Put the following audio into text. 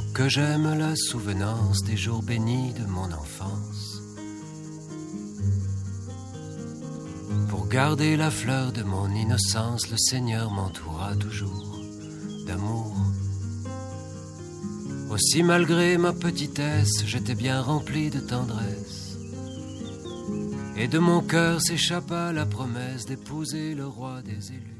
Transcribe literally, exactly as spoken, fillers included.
que j'aime la souvenance des jours bénis de mon enfance. Pour garder la fleur de mon innocence, le Seigneur m'entoura toujours d'amour. Aussi malgré ma petitesse, j'étais bien rempli de tendresse. Et de mon cœur s'échappa la promesse d'épouser le roi des élus.